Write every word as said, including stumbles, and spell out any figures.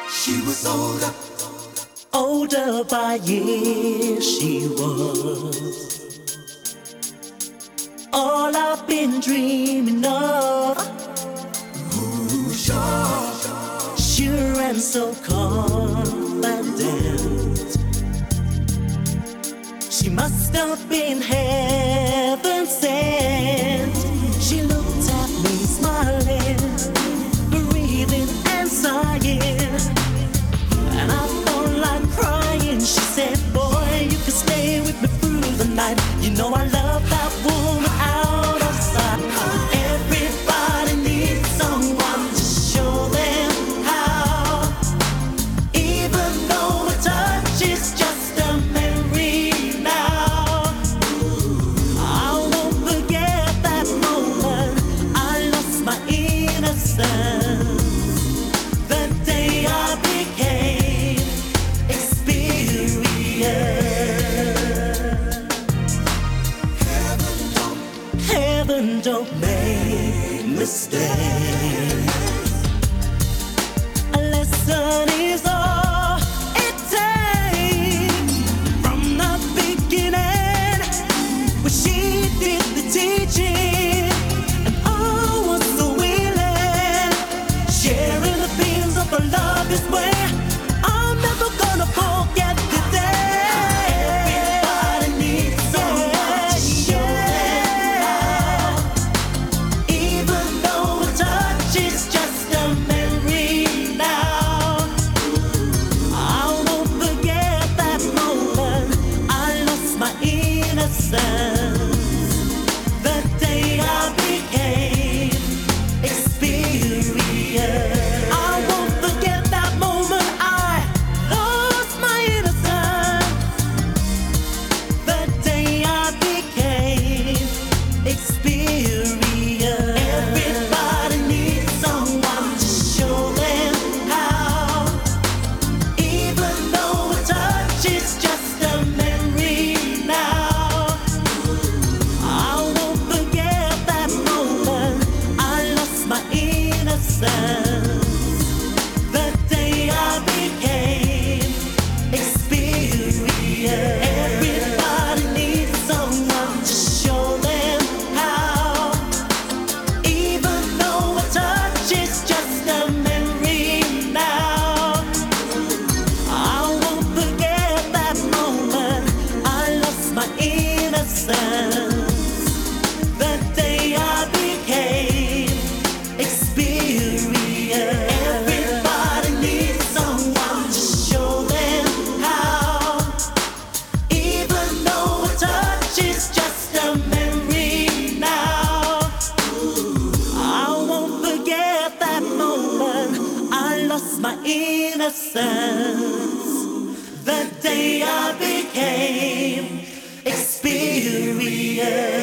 She was older, older by years she was. All I've been dreaming of, ooh, sure, sure and so confident. She must have been heaven sent. She looked at me smiling, breathing and sighing, and I felt like crying. She said, boy, you can stay with me through the night. You know I love that woman out of sight. Everybody needs someone to show them how. Even though a touch is just a memory now, I won't forget that moment I lost my innocence. The day I became experienced. Heaven don't make mistakes. A lesson is all it takes. From the beginning, when she did the teaching, and I was so willing, sharing the beams of the love this way. I'm never gonna forget the day. Everybody needs someone to show them how. Even though a touch is just a memory now, I won't forget that moment I lost my innocence. The day I became experienced. I won't forget that moment I lost my innocence. The day I became experienced. Everybody needs someone to show them how. Even though a touch is just a memory now, I won't forget that moment I lost my innocence. The day I became experienced. Everybody needs someone to show them how. Even though a touch is just a memory now, I won't forget that moment I lost my innocence. The day I became experienced. Everybody needs someone to show them how. Even though a touch is just a memory now, I won't forget that moment I lost my innocence. The day I became experienced.